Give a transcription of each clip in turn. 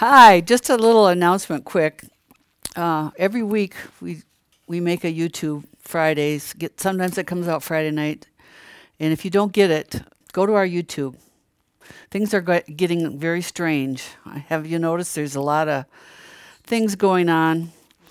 Hi, just a little announcement quick. Every week we make a YouTube Fridays. Sometimes it comes out Friday night. And if you don't get it, go to our YouTube. Things are getting very strange. Have you noticed there's a lot of things going on?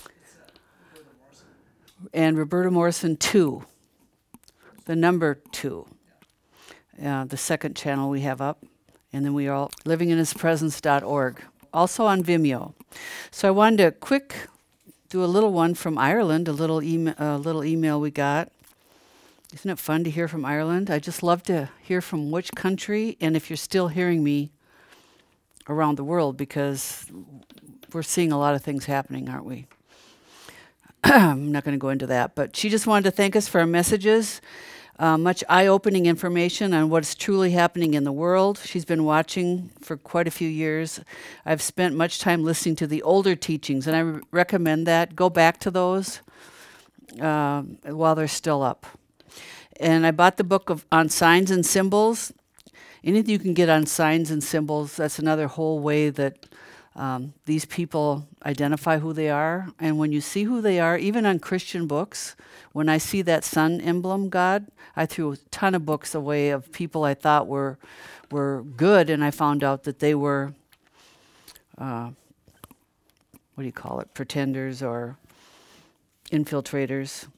And Roberta Morrison 2, the number 2, the second channel we have up. And then we are all livinginhispresence.org. Also on Vimeo. So I wanted to do a little one from Ireland, a little email we got. Isn't it fun to hear from Ireland? I just love to hear from which country, and if you're still hearing me around the world, because we're seeing a lot of things happening, aren't we? I'm not going to go into that, but she just wanted to thank us for our messages. Much eye-opening information on what's truly happening in the world. She's been watching for quite a few years. I've spent much time listening to the older teachings, and I recommend that. Go back to those while they're still up. And I bought the book on signs and symbols. Anything you can get on signs and symbols, that's another whole way that these people identify who they are. And when you see who they are, even on Christian books, when I see that sun emblem, God, I threw a ton of books away of people I thought were good, and I found out that they were, pretenders or infiltrators.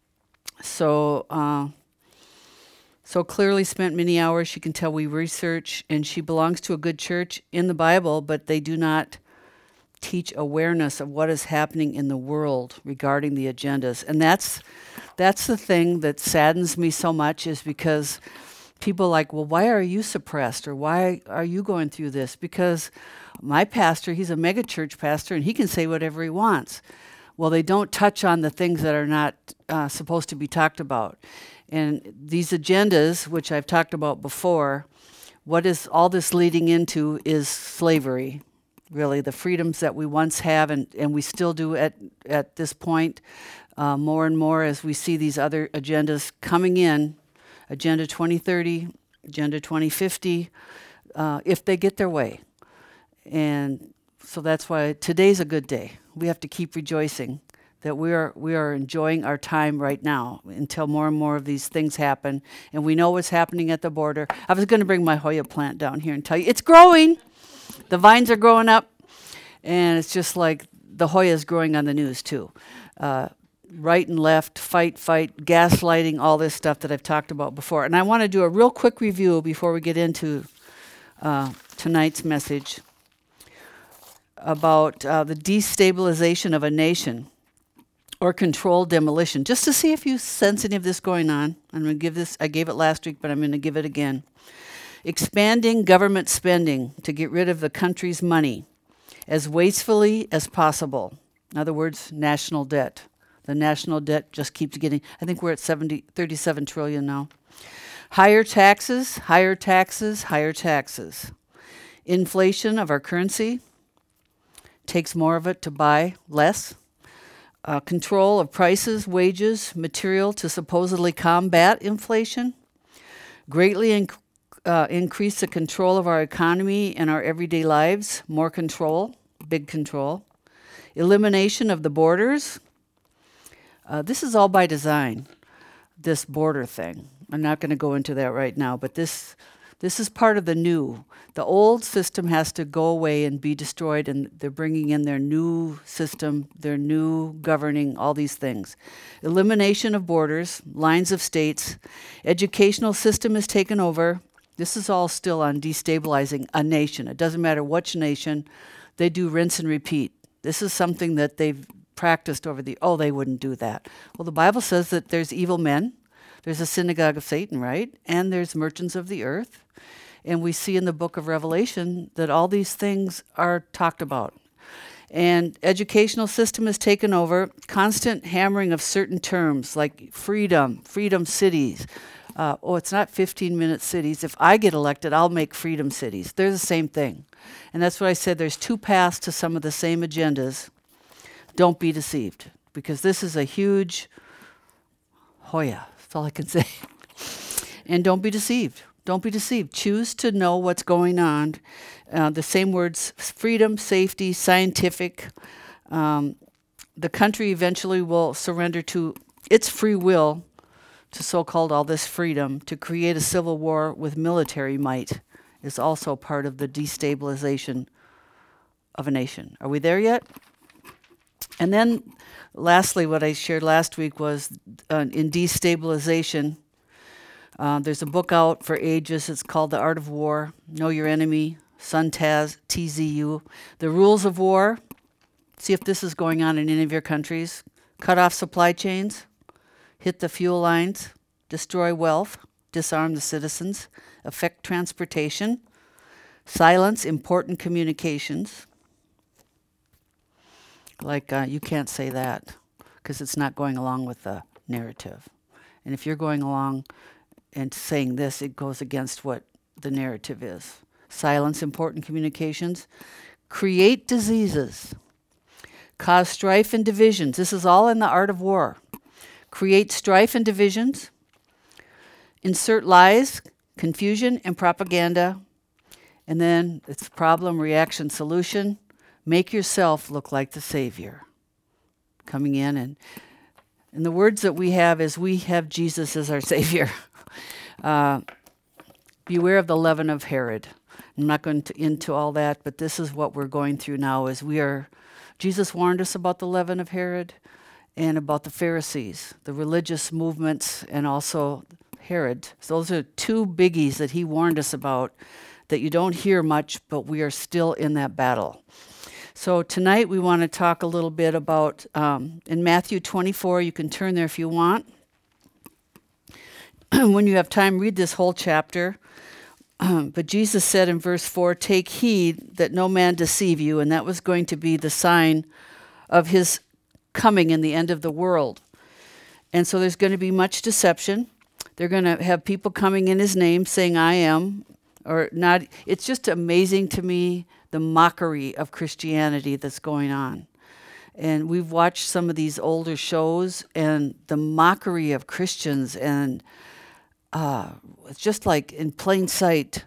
So clearly spent many hours. She can tell we research, and she belongs to a good church in the Bible, but they do not teach awareness of what is happening in the world regarding the agendas. And that's the thing that saddens me so much, is because people are like, well, why are you suppressed? Or why are you going through this? Because my pastor, he's a mega church pastor, and he can say whatever he wants. Well, they don't touch on the things that are not supposed to be talked about. And these agendas, which I've talked about before, what is all this leading into is slavery. Really, the freedoms that we once have and we still do at this point, more and more as we see these other agendas coming in, Agenda 2030, Agenda 2050, if they get their way. And so that's why today's a good day. We have to keep rejoicing that we are enjoying our time right now until more and more of these things happen. And we know what's happening at the border. I was going to bring my Hoya plant down here and tell you, it's growing. The vines are growing up. And it's just like the Hoya is growing on the news too. Right and left, fight, gaslighting, all this stuff that I've talked about before. And I want to do a real quick review before we get into tonight's message about the destabilization of a nation or controlled demolition, just to see if you sense any of this going on. I'm going to give this, I gave it last week, but I'm going to give it again. Expanding government spending to get rid of the country's money as wastefully as possible. In other words, national debt. The national debt just keeps getting, I think we're at 37 trillion now. Higher taxes. Inflation of our currency takes more of it to buy less. Control of prices, wages, material to supposedly combat inflation. Greatly increase the control of our economy and our everyday lives. More control, big control. Elimination of the borders. This is all by design, this border thing. I'm not going to go into that right now, but this is part of the new. The old system has to go away and be destroyed, and they're bringing in their new system, their new governing, all these things. Elimination of borders, lines of states. Educational system is taken over. This is all still on destabilizing a nation. It doesn't matter which nation. They do rinse and repeat. This is something that they've practiced over they wouldn't do that. Well, the Bible says that there's evil men. There's a synagogue of Satan, right? And there's merchants of the earth. And we see in the book of Revelation that all these things are talked about. And educational system is taken over. Constant hammering of certain terms like freedom cities. It's not 15-minute cities. If I get elected, I'll make freedom cities. They're the same thing. And that's what I said. There's two paths to some of the same agendas. Don't be deceived, because this is a huge Hoya. That's all I can say. And don't be deceived. Don't be deceived. Choose to know what's going on. The same words, freedom, safety, scientific. The country eventually will surrender to its free will to so-called all this freedom. To create a civil war with military might is also part of the destabilization of a nation. Are we there yet? And then lastly, what I shared last week was in destabilization, there's a book out for ages. It's called The Art of War, Know Your Enemy, Sun Tzu, TZU. The Rules of War. See if this is going on in any of your countries. Cut off supply chains, hit the fuel lines, destroy wealth, disarm the citizens, affect transportation, silence important communications. Like you can't say that because it's not going along with the narrative. And if you're going along and saying this, it goes against what the narrative is. Silence important communications, create diseases, cause strife and divisions. This is all in the art of war. Create strife and divisions, insert lies, confusion, and propaganda, and then it's problem, reaction, solution. Make yourself look like the Savior. Coming in and the words that we have is we have Jesus as our Savior. Beware of the leaven of Herod. I'm not going into all that, but this is what we're going through now is Jesus warned us about the leaven of Herod and about the Pharisees, the religious movements, and also Herod. So those are two biggies that he warned us about that you don't hear much, but we are still in that battle. So tonight we want to talk a little bit about, in Matthew 24, you can turn there if you want. When you have time, read this whole chapter. But Jesus said in verse 4, take heed that no man deceive you, and that was going to be the sign of his coming in the end of the world. And so there's going to be much deception. They're going to have people coming in his name saying, I am, or not. It's just amazing to me the mockery of Christianity that's going on. And we've watched some of these older shows and the mockery of Christians, and it's just like in plain sight.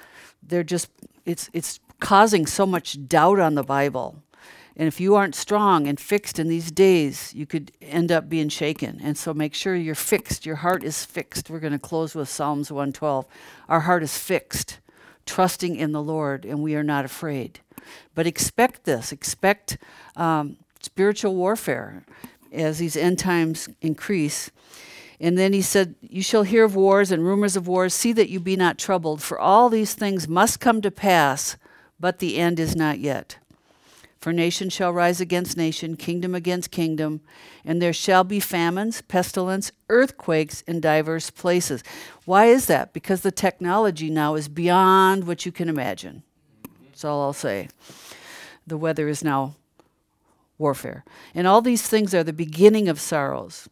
It's causing such doubt on the Bible. And if you aren't strong and fixed in these days, you could end up being shaken. And so make sure you're fixed. Your heart is fixed. We're going to close with Psalms 112. Our heart is fixed, trusting in the Lord, and we are not afraid. But expect this. Expect spiritual warfare as these end times increase. And then he said, you shall hear of wars and rumors of wars. See that you be not troubled, for all these things must come to pass, but the end is not yet. For nation shall rise against nation, kingdom against kingdom, and there shall be famines, pestilence, earthquakes in diverse places. Why is that? Because the technology now is beyond what you can imagine. That's all I'll say. The weather is now warfare. And all these things are the beginning of sorrows.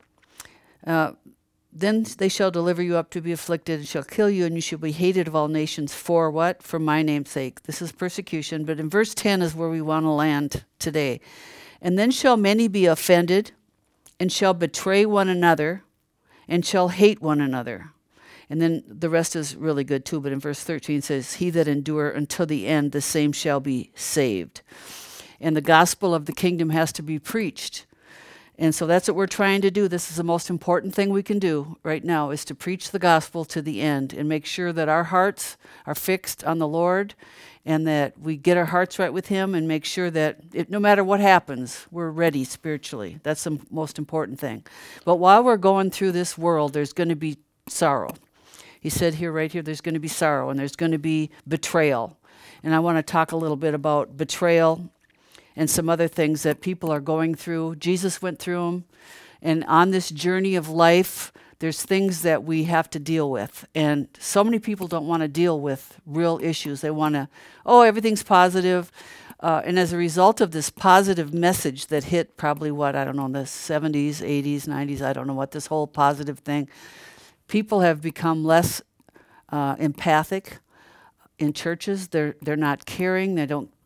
Then they shall deliver you up to be afflicted, and shall kill you, and you shall be hated of all nations. For what? For my name's sake. This is persecution. But in verse 10 is where we want to land today. And then shall many be offended, and shall betray one another, and shall hate one another. And then the rest is really good too. But in verse 13 it says, he that endure until the end, the same shall be saved. And the gospel of the kingdom has to be preached. And so that's what we're trying to do. This is the most important thing we can do right now, is to preach the gospel to the end and make sure that our hearts are fixed on the Lord and that we get our hearts right with him and make sure that no matter what happens, we're ready spiritually. That's the most important thing. But while we're going through this world, there's going to be sorrow. He said here, right here, there's going to be sorrow and there's going to be betrayal. And I want to talk a little bit about betrayal and some other things that people are going through. Jesus went through them. And on this journey of life, there's things that we have to deal with. And so many people don't want to deal with real issues. They want to, everything's positive. And as a result of this positive message that hit probably the 70s, 80s, 90s, I don't know what, this whole positive thing, people have become less empathic in churches. They're not caring. They don't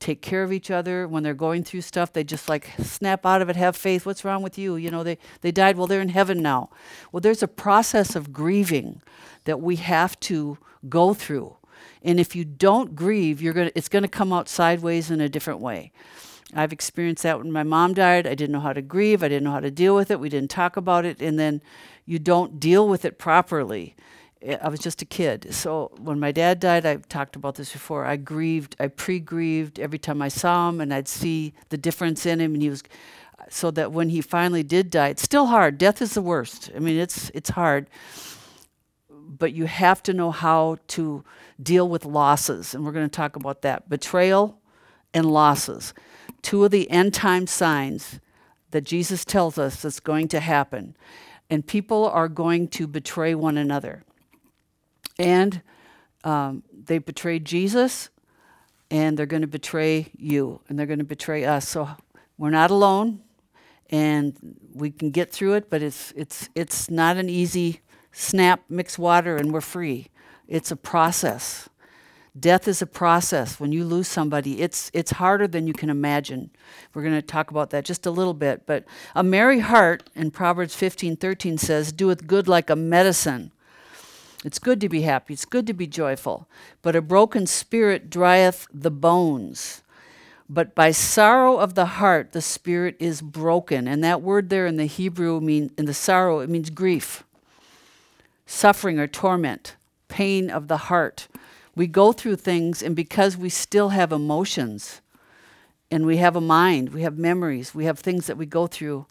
take care of each other. When they're going through stuff, they just like snap out of it, have faith. What's wrong with you? You know, they died. Well, they're in heaven now. Well, there's a process of grieving that we have to go through. And if you don't grieve, it's gonna come out sideways in a different way. I've experienced that when my mom died. I didn't know how to grieve. I didn't know how to deal with it. We didn't talk about it. And then you don't deal with it properly. I was just a kid. So when my dad died, I've talked about this before, I pre-grieved every time I saw him, and I'd see the difference in him. And so that when he finally did die, it's still hard. Death is the worst. I mean, it's hard. But you have to know how to deal with losses. And we're going to talk about that. Betrayal and losses. Two of the end time signs that Jesus tells us that's going to happen. And people are going to betray one another. And they betrayed Jesus, and they're going to betray you, and they're going to betray us. So we're not alone, and we can get through it, but it's not an easy snap, mix water, and we're free. It's a process. Death is a process. When you lose somebody, it's harder than you can imagine. We're going to talk about that just a little bit. But a merry heart, in Proverbs 15:13 says, doeth good like a medicine. It's good to be happy. It's good to be joyful. But a broken spirit drieth the bones. But by sorrow of the heart, the spirit is broken. And that word there in the Hebrew, in the sorrow, it means grief, suffering or torment, pain of the heart. We go through things, and because we still have emotions, and we have a mind, we have memories, we have things that we go through,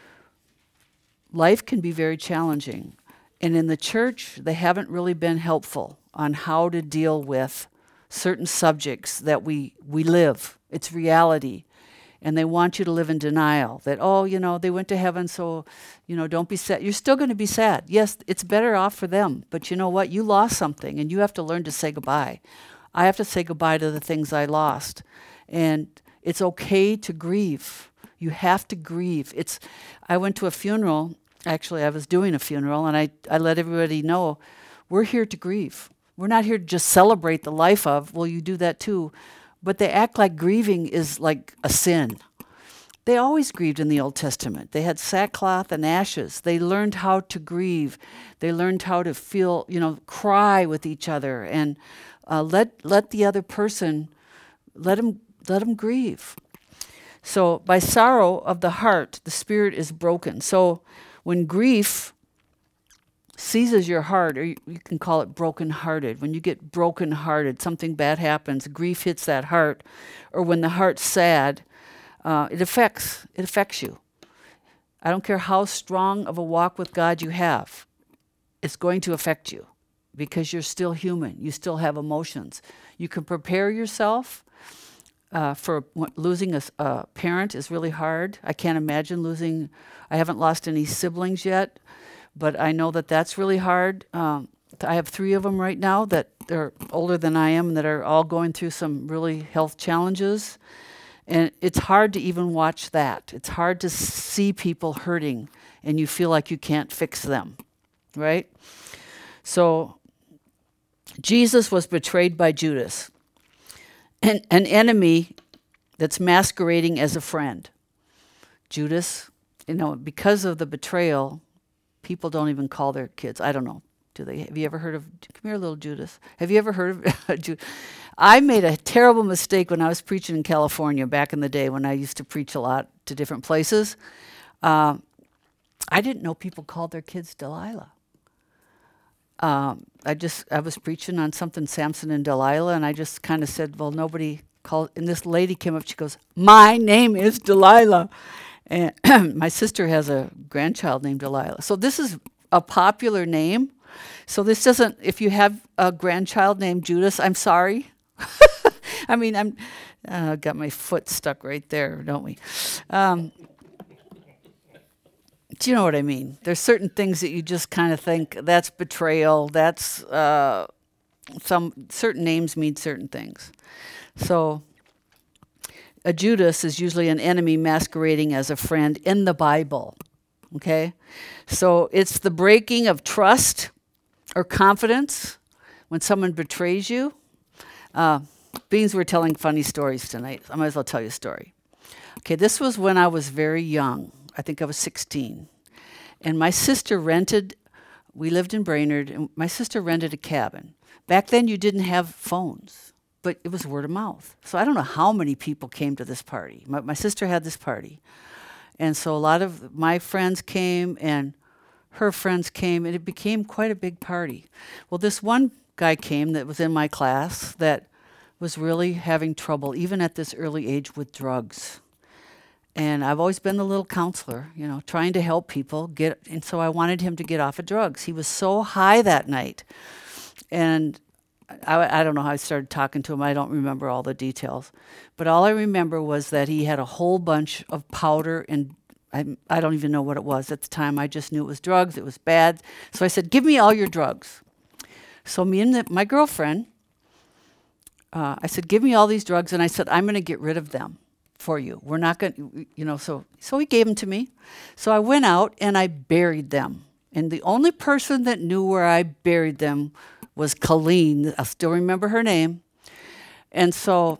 life can be very challenging. And in the church, they haven't really been helpful on how to deal with certain subjects that we live. It's reality. And they want you to live in denial that, they went to heaven, so, don't be sad. You're still going to be sad. Yes, it's better off for them. But you know what? You lost something, and you have to learn to say goodbye. I have to say goodbye to the things I lost. And it's okay to grieve. You have to grieve. I went to a funeral. Actually, I was doing a funeral, and I let everybody know, we're here to grieve. We're not here to just celebrate the life of. Well, you do that too. But they act like grieving is like a sin. They always grieved in the Old Testament. They had sackcloth and ashes. They learned how to grieve. They learned how to feel, cry with each other, and let the other person, let them grieve. So by sorrow of the heart, the spirit is broken. So when grief seizes your heart, or you can call it brokenhearted. When you get brokenhearted, something bad happens, grief hits that heart, or when the heart's sad, it affects you. I don't care how strong of a walk with God you have, it's going to affect you because you're still human. You still have emotions. You can prepare yourself for losing a parent is really hard. I can't imagine losing. I haven't lost any siblings yet. But I know that that's really hard. I have 3 of them right now that they're older than I am, and that are all going through some really health challenges. And it's hard to even watch that. It's hard to see people hurting, and you feel like you can't fix them, right? So Jesus was betrayed by Judas, an enemy that's masquerading as a friend. Judas, because of the betrayal, people don't even call their kids. I don't know. Do they? Have you ever heard of, come here, little Judas. Have you ever heard of Judas? I made a terrible mistake when I was preaching in California back in the day when I used to preach a lot to different places. I didn't know people called their kids Delilah. I was preaching on something, Samson and Delilah, and I just kind of said, well, nobody called, and this lady came up, she goes, my name is Delilah. And my sister has a grandchild named Delilah. So this is a popular name. So this doesn't, if you have a grandchild named Judas, I'm sorry. I mean, I'm got my foot stuck right there, don't we? Do you know what I mean? There's certain things that you just kind of think, that's betrayal, that's, some certain names mean certain things. So a Judas is usually an enemy masquerading as a friend in the Bible, okay? So it's the breaking of trust or confidence when someone betrays you. Beans, we're telling funny stories tonight. I might as well tell you a story. Okay, this was when I was very young. I think I was 16. And my sister we lived in Brainerd, and my sister rented a cabin. Back then, you didn't have phones, but it was word of mouth. So I don't know how many people came to this party. My sister had this party. And so a lot of my friends came, and her friends came, and it became quite a big party. Well, this one guy came that was in my class that was really having trouble, even at this early age, with drugs. And I've always been the little counselor, trying to help people and so I wanted him to get off of drugs. He was so high that night. And I don't know how I started talking to him. I don't remember all the details. But all I remember was that he had a whole bunch of powder, and I don't even know what it was at the time. I just knew it was drugs. It was bad. So I said, give me all your drugs. So me and my girlfriend, I said, give me all these drugs. And I said, I'm going to get rid of them for you. We're not going to, so he gave them to me. So I went out and I buried them. And the only person that knew where I buried them was Colleen. I still remember her name. And so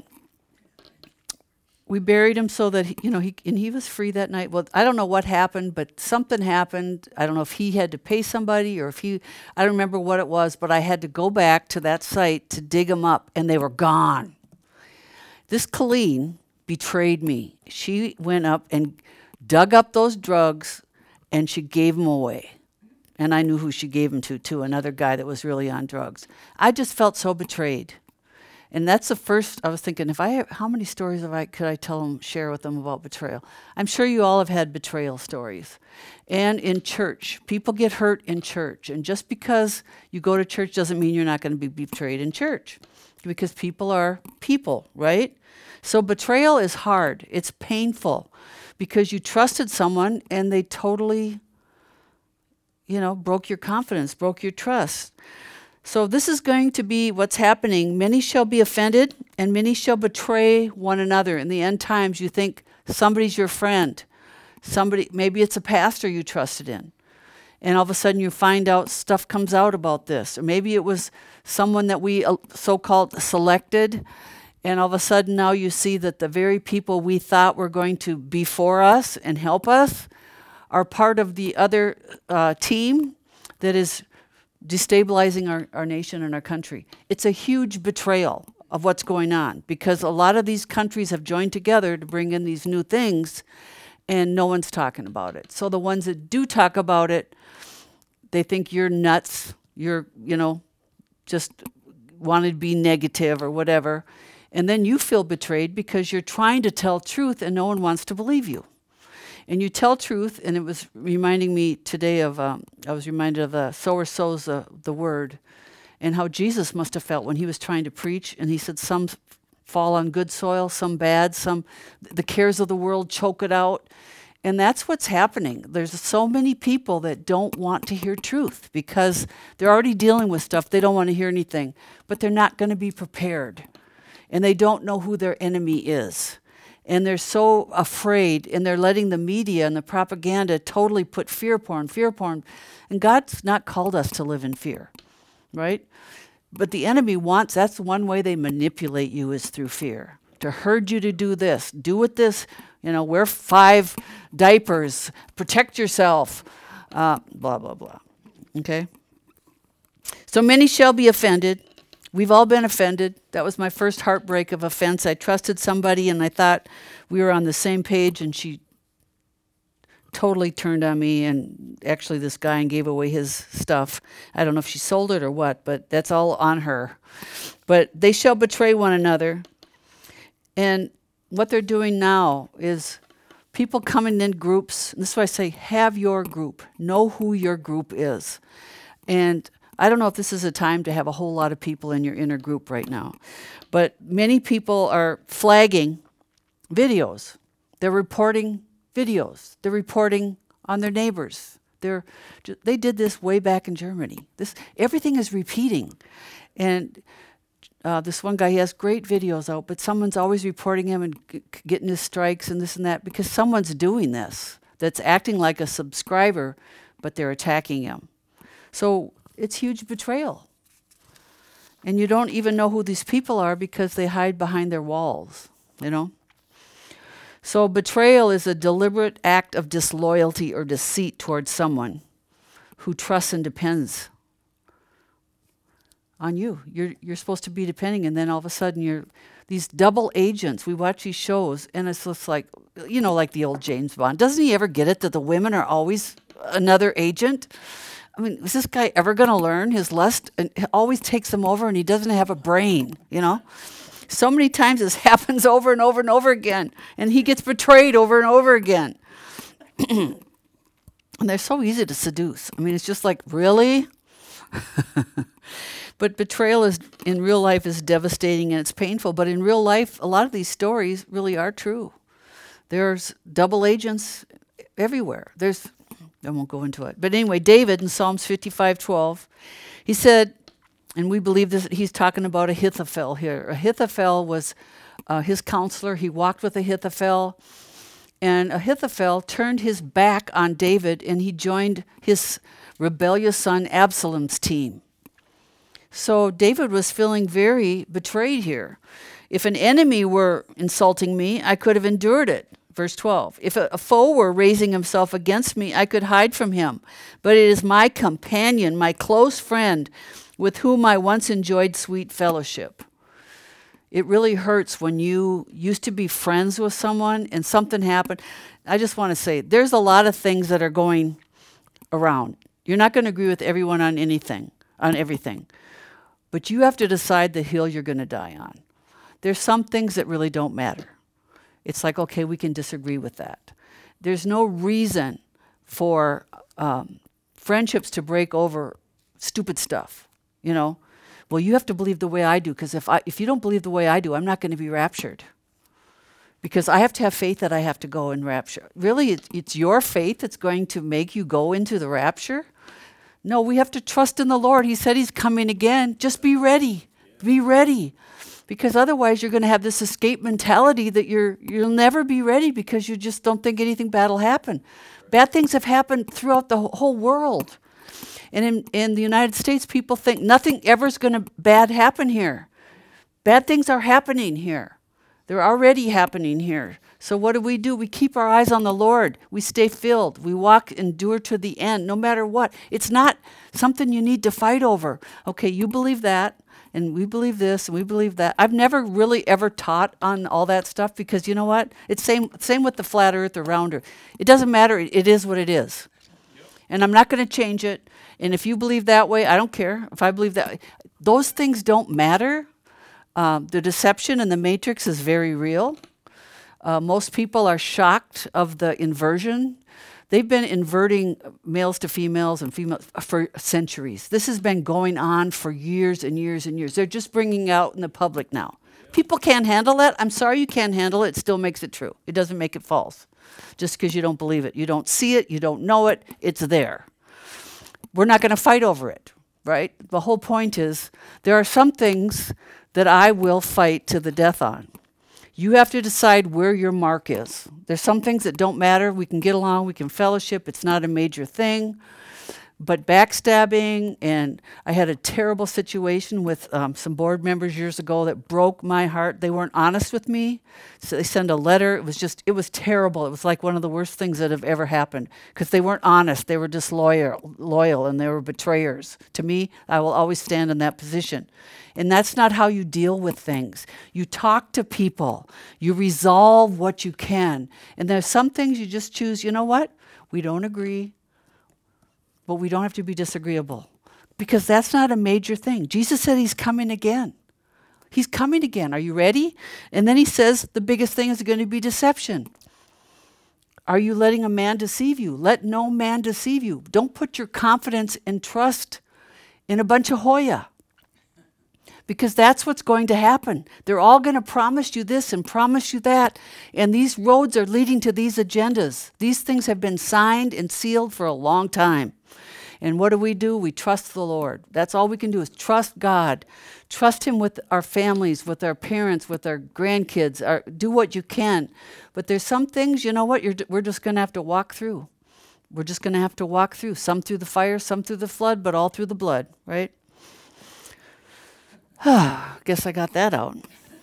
we buried him so that, he was free that night. Well, I don't know what happened, but something happened. I don't know if he had to pay somebody or I don't remember what it was, but I had to go back to that site to dig them up, and they were gone. This Colleen betrayed me. She went up and dug up those drugs, and she gave them away. And I knew who she gave them to, another guy that was really on drugs. I just felt so betrayed. And that's the first, I was thinking, how many stories could I share with them about betrayal? I'm sure you all have had betrayal stories. And in church, people get hurt in church. And just because you go to church doesn't mean you're not going to be betrayed in church. Because people are people, right? So betrayal is hard. It's painful because you trusted someone and they totally, broke your confidence, broke your trust. So this is going to be what's happening. Many shall be offended and many shall betray one another. In the end times, you think somebody's your friend. Maybe it's a pastor you trusted in. And all of a sudden you find out stuff comes out about this. Or maybe it was someone that we so-called selected. And all of a sudden now you see that the very people we thought were going to be for us and help us are part of the other team that is destabilizing our nation and our country. It's a huge betrayal of what's going on because a lot of these countries have joined together to bring in these new things and no one's talking about it. So the ones that do talk about it, they think you're nuts. You're, just wanted to be negative or whatever. And then you feel betrayed because you're trying to tell truth and no one wants to believe you. And you tell truth, and it was reminding me today of, I was reminded of the sower sows the word, and how Jesus must have felt when he was trying to preach, and he said some fall on good soil, some bad, the cares of the world choke it out. And that's what's happening. There's so many people that don't want to hear truth because they're already dealing with stuff. They don't want to hear anything, but they're not going to be prepared. And they don't know who their enemy is. And they're so afraid, and they're letting the media and the propaganda totally put fear porn. And God's not called us to live in fear, right? But the enemy that's one way they manipulate you is through fear. To herd you to do this, do with this, wear 5 diapers, protect yourself, blah, blah, blah. Okay? So many shall be offended. We've all been offended. That was my first heartbreak of offense. I trusted somebody and I thought we were on the same page and she totally turned on me and actually this guy and gave away his stuff. I don't know if she sold it or what, but that's all on her. But they shall betray one another. And what they're doing now is people coming in groups. This is why I say have your group. Know who your group is. And I don't know if this is a time to have a whole lot of people in your inner group right now, but many people are flagging videos. They're reporting videos. They're reporting on their neighbors. They did this way back in Germany. Everything is repeating. And this one guy, he has great videos out, but someone's always reporting him and getting his strikes and this and that because someone's doing this that's acting like a subscriber, but they're attacking him. So it's huge betrayal. And you don't even know who these people are because they hide behind their walls, you know? So betrayal is a deliberate act of disloyalty or deceit towards someone who trusts and depends on you. You're supposed to be depending, and then all of a sudden you're these double agents. We watch these shows, and it's just like, you know, like the old James Bond. Doesn't he ever get it that the women are always another agent? I mean, is this guy ever going to learn his lust? And it always takes him over, and he doesn't have a brain, you know? So many times this happens over and over and over again, and he gets betrayed over and over again. And they're so easy to seduce. I mean, it's just like, really? But betrayal is in real life is devastating and it's painful. But in real life, a lot of these stories really are true. There's double agents everywhere. I won't go into it. But anyway, David in Psalms 55:12, he said, and we believe this, he's talking about Ahithophel here. Ahithophel was his counselor. He walked with Ahithophel. And Ahithophel turned his back on David and he joined his rebellious son Absalom's team. So David was feeling very betrayed here. If an enemy were insulting me, I could have endured it. Verse 12, if a foe were raising himself against me, I could hide from him. But it is my companion, my close friend, with whom I once enjoyed sweet fellowship. It really hurts when you used to be friends with someone and something happened. I just want to say, there's a lot of things that are going around. You're not going to agree with everyone on everything. But you have to decide the hill you're going to die on. There's some things that really don't matter. It's like, okay, we can disagree with that. There's no reason for friendships to break over stupid stuff, you know. Well, you have to believe the way I do, because if you don't believe the way I do, I'm not going to be raptured. Because I have to have faith that I have to go in rapture. Really, it's your faith that's going to make you go into the rapture? No, we have to trust in the Lord. He said he's coming again. Just be ready. Be ready. Because otherwise you're going to have this escape mentality that you'll never be ready because you just don't think anything bad will happen. Bad things have happened throughout the whole world. And in the United States, people think nothing ever is going to bad happen here. Bad things are happening here. They're already happening here. So what do? We keep our eyes on the Lord. We stay filled. We walk, endure to the end, no matter what. It's not something you need to fight over. Okay, you believe that, and we believe this, and we believe that. I've never really ever taught on all that stuff because you know what? It's same with the flat earth or round earth. It doesn't matter. It is what it is. Yep. And I'm not going to change it. And if you believe that way, I don't care. If I believe that, those things don't matter. The deception in the matrix is very real. Most people are shocked of the inversion. They've been inverting males to females and females for centuries. This has been going on for years and years and years. They're just bringing it out in the public now. People can't handle that. I'm sorry you can't handle it. It still makes it true. It doesn't make it false. Just because you don't believe it. You don't see it. You don't know it. It's there. We're not going to fight over it, right? The whole point is there are some things that I will fight to the death on. You have to decide where your mark is. There's some things that don't matter. We can get along. We can fellowship. It's not a major thing. But backstabbing, and I had a terrible situation with some board members years ago that broke my heart. They weren't honest with me. So they sent a letter. It was terrible. It was like one of the worst things that have ever happened because they weren't honest. They were disloyal, and they were betrayers. To me, I will always stand in that position. And that's not how you deal with things. You talk to people. You resolve what you can. And there's some things you just choose, you know what? We don't agree, but we don't have to be disagreeable. Because that's not a major thing. Jesus said he's coming again. He's coming again. Are you ready? And then he says the biggest thing is going to be deception. Are you letting a man deceive you? Let no man deceive you. Don't put your confidence and trust in a bunch of Hoya. Because that's what's going to happen. They're all going to promise you this and promise you that. And these roads are leading to these agendas. These things have been signed and sealed for a long time. And what do? We trust the Lord. That's all we can do is trust God. Trust him with our families, with our parents, with our grandkids. Do what you can. But there's some things, you know what, we're just going to have to walk through. We're just going to have to walk through. Some through the fire, some through the flood, but all through the blood, right? Guess I got that out.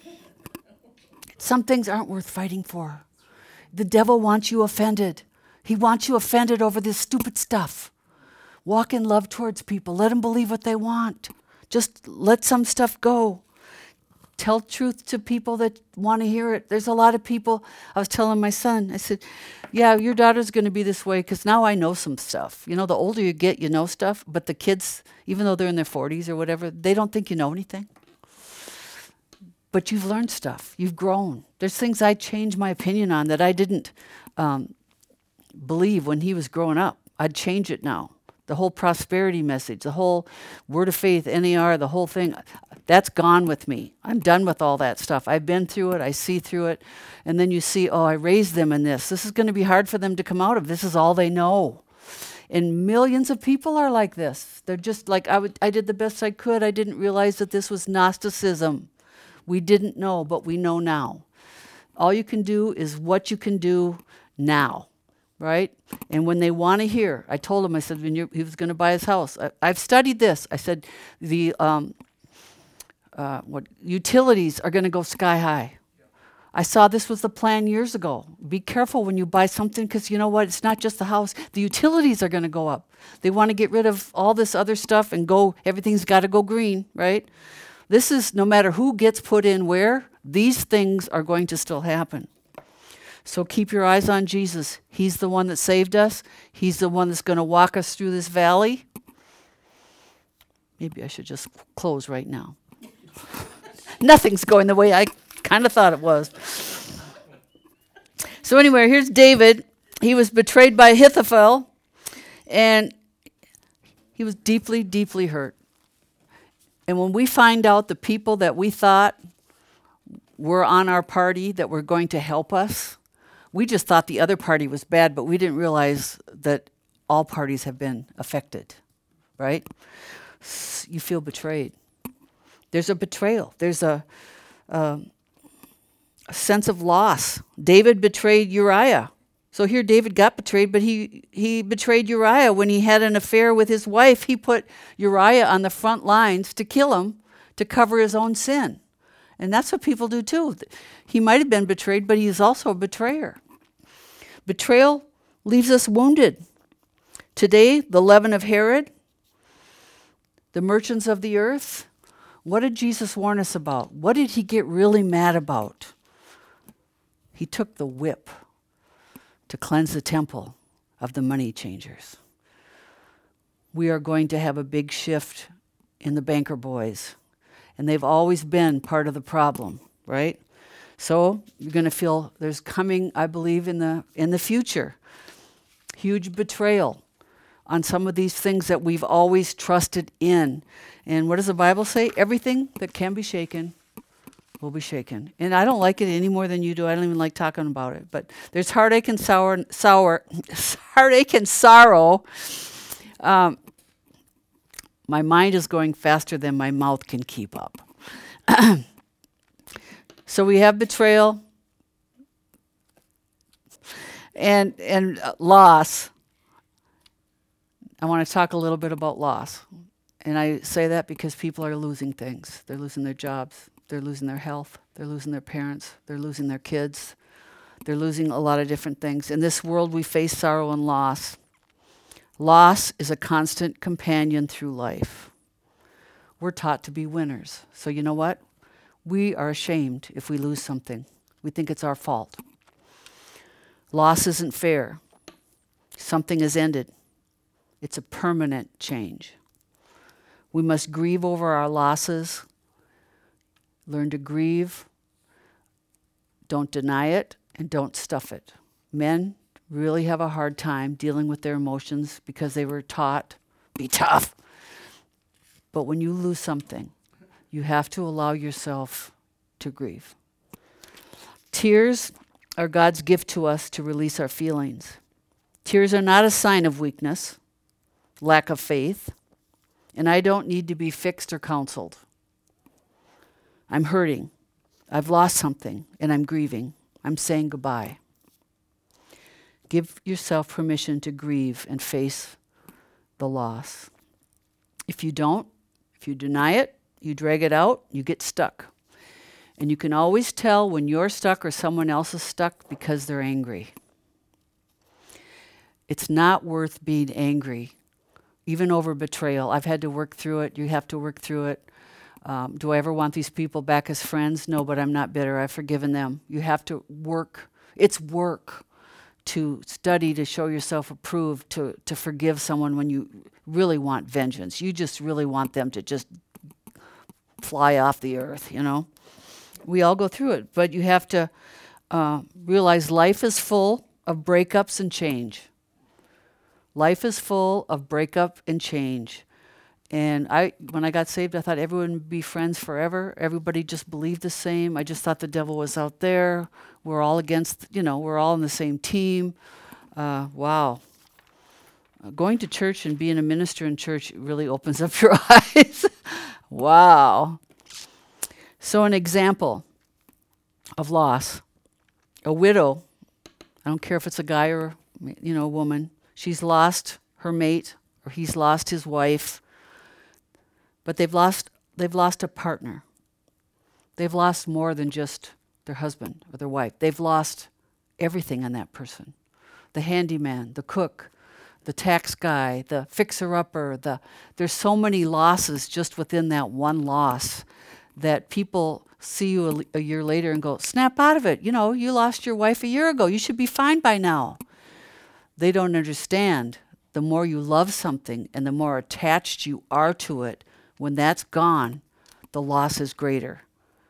Some things aren't worth fighting for. The devil wants you offended. He wants you offended over this stupid stuff. Walk in love towards people. Let them believe what they want. Just let some stuff go. Tell truth to people that want to hear it. There's a lot of people. I was telling my son, I said, yeah, your daughter's going to be this way because now I know some stuff. You know, the older you get, you know stuff. But the kids, even though they're in their 40s or whatever, they don't think you know anything. But you've learned stuff. You've grown. There's things I changed my opinion on that I didn't believe when he was growing up. I'd change it now. The whole prosperity message, the whole Word of Faith, NER, the whole thing, that's gone with me. I'm done with all that stuff. I've been through it. I see through it. And then you see, oh, I raised them in this. This is going to be hard for them to come out of. This is all they know. And millions of people are like this. They're just like, I did the best I could. I didn't realize that this was Gnosticism. We didn't know, but we know now. All you can do is what you can do now. Right? And when they want to hear, I told him, I said, when he was going to buy his house, I've studied this. I said, the utilities are going to go sky high. I saw this was the plan years ago. Be careful when you buy something because you know what? It's not just the house. The utilities are going to go up. They want to get rid of all this other stuff and everything's got to go green, right? This is no matter who gets put in where, these things are going to still happen. So keep your eyes on Jesus. He's the one that saved us. He's the one that's going to walk us through this valley. Maybe I should just close right now. Nothing's going the way I kind of thought it was. So anyway, here's David. He was betrayed by Ahithophel, and he was deeply, deeply hurt. And when we find out the people that we thought were on our party that were going to help us, we just thought the other party was bad, but we didn't realize that all parties have been affected, right? You feel betrayed. There's a betrayal. There's a sense of loss. David betrayed Uriah. So here David got betrayed, but he betrayed Uriah when he had an affair with his wife. He put Uriah on the front lines to kill him, to cover his own sin. And that's what people do too. He might have been betrayed, but he's also a betrayer. Betrayal leaves us wounded. Today, the leaven of Herod, the merchants of the earth, what did Jesus warn us about? What did he get really mad about? He took the whip to cleanse the temple of the money changers. We are going to have a big shift in the banker boys. And they've always been part of the problem, right? So you're going to feel there's coming, I believe, in the future, huge betrayal on some of these things that we've always trusted in. And what does the Bible say? Everything that can be shaken will be shaken. And I don't like it any more than you do. I don't even like talking about it. But there's heartache and heartache and sorrow. My mind is going faster than my mouth can keep up. So we have betrayal and loss. I want to talk a little bit about loss. And I say that because people are losing things. They're losing their jobs. They're losing their health. They're losing their parents. They're losing their kids. They're losing a lot of different things. In this world, we face sorrow and loss. Loss is a constant companion through life. We're taught to be winners. So you know what? We are ashamed if we lose something. We think it's our fault. Loss isn't fair. Something has ended. It's a permanent change. We must grieve over our losses. Learn to grieve. Don't deny it and don't stuff it. Men really have a hard time dealing with their emotions because they were taught, be tough. But when you lose something, you have to allow yourself to grieve. Tears are God's gift to us to release our feelings. Tears are not a sign of weakness, lack of faith, and I don't need to be fixed or counseled. I'm hurting. I've lost something, and I'm grieving. I'm saying goodbye. Give yourself permission to grieve and face the loss. If you don't, if you deny it, You drag it out, you get stuck. And you can always tell when you're stuck or someone else is stuck because they're angry. It's not worth being angry, even over betrayal. I've had to work through it. You have to work through it. Do I ever want these people back as friends? No, but I'm not bitter. I've forgiven them. You have to work. It's work to study, to show yourself approved, to forgive someone when you really want vengeance. You just really want them to just fly off the earth, you know. We all go through it, but you have to realize life is full of breakups and change. Life is full of breakup and change. And when I got saved, I thought everyone would be friends forever. Everybody just believed the same. I just thought the devil was out there. We're all against, we're all in the same team. Wow. Going to church and being a minister in church really opens up your eyes. Wow. So an example of loss. A widow, I don't care if it's a guy or, a woman, she's lost her mate or he's lost his wife. But they've lost a partner. They've lost more than just their husband or their wife. They've lost everything on that person. The handyman, the cook, the tax guy, the fixer-upper. There's so many losses just within that one loss that people see you a year later and go, snap out of it. You lost your wife a year ago. You should be fine by now. They don't understand. The more you love something and the more attached you are to it, when that's gone, the loss is greater.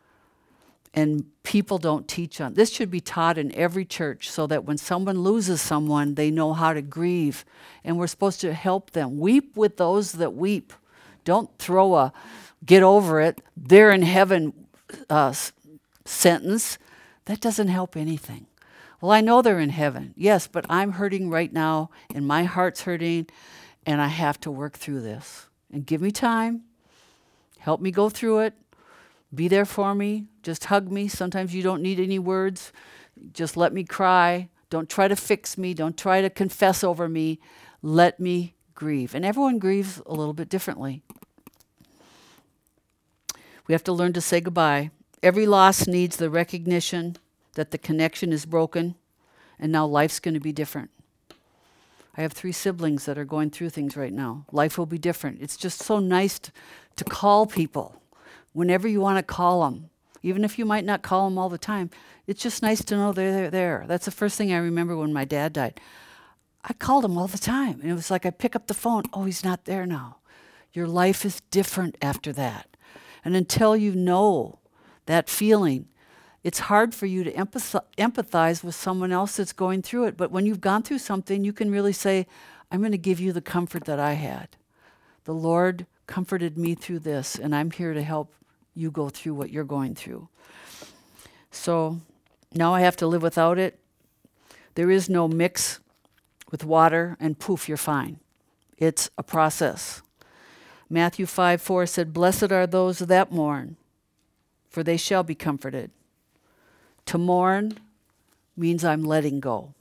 And people don't teach on this. Should be taught in every church so that when someone loses someone, they know how to grieve. And we're supposed to help them. Weep with those that weep. Don't throw a get over it, they're in heaven sentence. That doesn't help anything. Well, I know they're in heaven. Yes, but I'm hurting right now, and my heart's hurting, and I have to work through this. And give me time. Help me go through it. Be there for me. Just hug me. Sometimes you don't need any words. Just let me cry. Don't try to fix me. Don't try to confess over me. Let me grieve. And everyone grieves a little bit differently. We have to learn to say goodbye. Every loss needs the recognition that the connection is broken, and now life's going to be different. I have 3 siblings that are going through things right now. Life will be different. It's just so nice to call people whenever you want to call them. Even if you might not call them all the time, it's just nice to know they're there. That's the first thing I remember when my dad died. I called him all the time. And it was like I pick up the phone. Oh, he's not there now. Your life is different after that. And until you know that feeling, it's hard for you to empathize with someone else that's going through it. But when you've gone through something, you can really say, I'm going to give you the comfort that I had. The Lord comforted me through this, and I'm here to help you go through what you're going through. So now I have to live without it. There is no mix with water and poof, you're fine. It's a process. Matthew 5:4 said, Blessed are those that mourn, for they shall be comforted. To mourn means I'm letting go.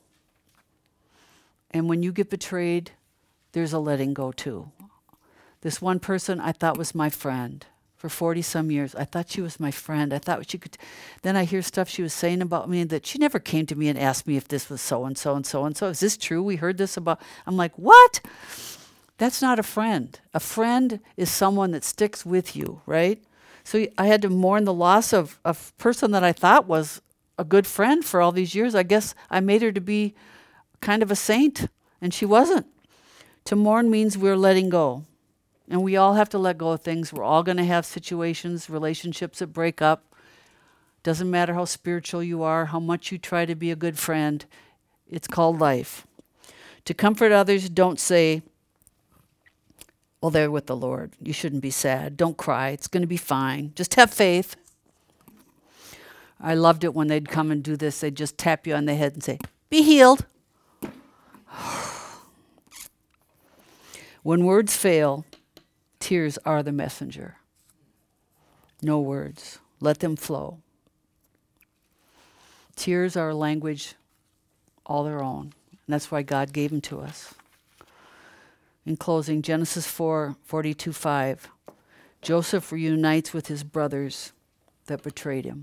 And when you get betrayed, there's a letting go too. This one person I thought was my friend for 40-some years. I thought she was my friend. I thought she could. Then I hear stuff she was saying about me that she never came to me and asked me if this was so-and-so and so-and-so. Is this true? We heard this about. I'm like, what? That's not a friend. A friend is someone that sticks with you, right? So I had to mourn the loss of a person that I thought was a good friend for all these years. I guess I made her to be kind of a saint, and she wasn't. To mourn means we're letting go. And we all have to let go of things. We're all going to have situations, relationships that break up. Doesn't matter how spiritual you are, how much you try to be a good friend. It's called life. To comfort others, don't say, well, they're with the Lord. You shouldn't be sad. Don't cry. It's going to be fine. Just have faith. I loved it when they'd come and do this. They'd just tap you on the head and say, be healed. When words fail, tears are the messenger. No words. Let them flow. Tears are a language all their own. And that's why God gave them to us. In closing, Genesis 4:42-5. Joseph reunites with his brothers that betrayed him.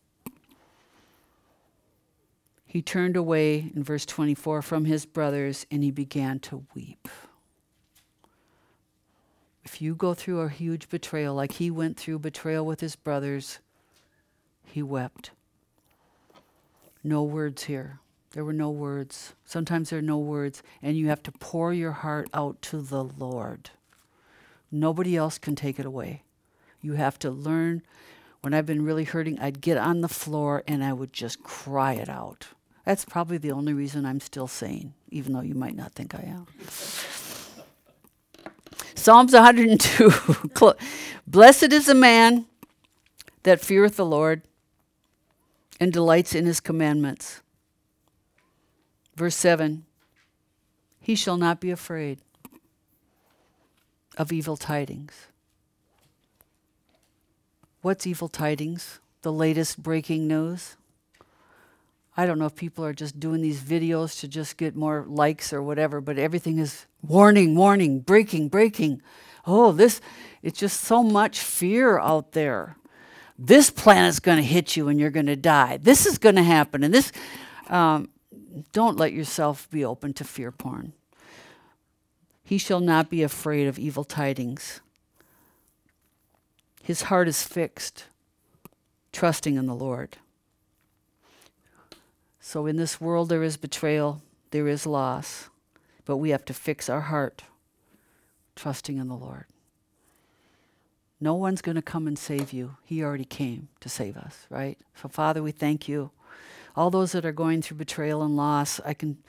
He turned away, in verse 24, from his brothers, and he began to weep. If you go through a huge betrayal, like he went through betrayal with his brothers, he wept. No words here. There were no words. Sometimes there are no words, and you have to pour your heart out to the Lord. Nobody else can take it away. You have to learn. When I've been really hurting, I'd get on the floor and I would just cry it out. That's probably the only reason I'm still sane, even though you might not think I am. Psalms 102. Blessed is the man that feareth the Lord and delights in his commandments. Verse 7. He shall not be afraid of evil tidings. What's evil tidings? The latest breaking news? I don't know if people are just doing these videos to just get more likes or whatever, but everything is warning, warning, breaking, breaking. Oh, it's just so much fear out there. This planet's going to hit you and you're going to die. This is going to happen. And this, don't let yourself be open to fear porn. He shall not be afraid of evil tidings. His heart is fixed, trusting in the Lord. So in this world there is betrayal, there is loss, but we have to fix our heart, trusting in the Lord. No one's going to come and save you. He already came to save us, right? So Father, we thank you. All those that are going through betrayal and loss,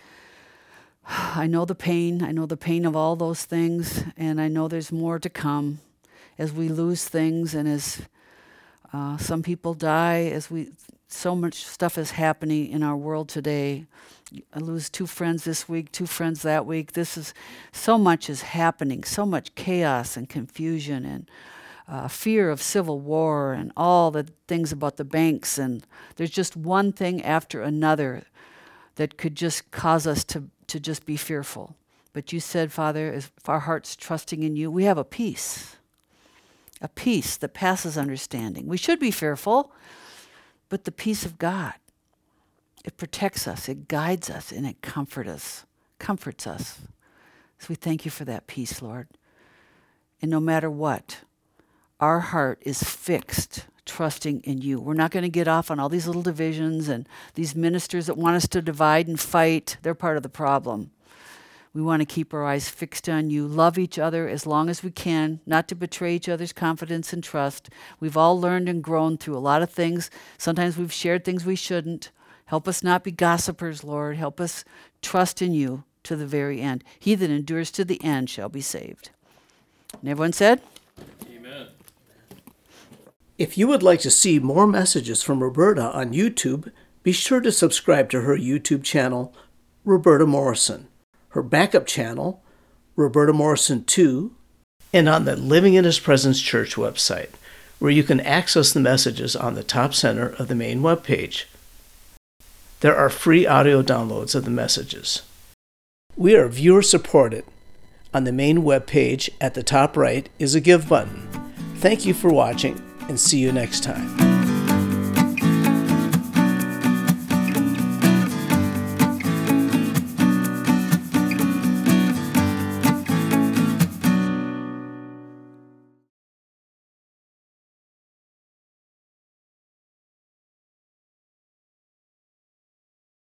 I know the pain. I know the pain of all those things, and I know there's more to come as we lose things and as some people die, so much stuff is happening in our world today. I lose 2 friends this week, 2 friends that week. So much is happening, so much chaos and confusion and fear of civil war and all the things about the banks. And there's just one thing after another that could just cause us to just be fearful. But you said, Father, if our heart's trusting in you, we have a peace that passes understanding. We should be fearful, but the peace of God, it protects us, it guides us, and it comforts us. So we thank you for that peace, Lord. And no matter what, our heart is fixed, trusting in you. We're not going to get off on all these little divisions and these ministers that want us to divide and fight. They're part of the problem. We want to keep our eyes fixed on you, love each other as long as we can, not to betray each other's confidence and trust. We've all learned and grown through a lot of things. Sometimes we've shared things we shouldn't. Help us not be gossipers, Lord. Help us trust in you to the very end. He that endures to the end shall be saved. And everyone said? Amen. If you would like to see more messages from Roberta on YouTube, be sure to subscribe to her YouTube channel, Roberta Morrison, her backup channel, Roberta Morrison 2, and on the Living in His Presence Church website, where you can access the messages on the top center of the main webpage. There are free audio downloads of the messages. We are viewer-supported. On the main webpage at the top right is a Give button. Thank you for watching, and see you next time.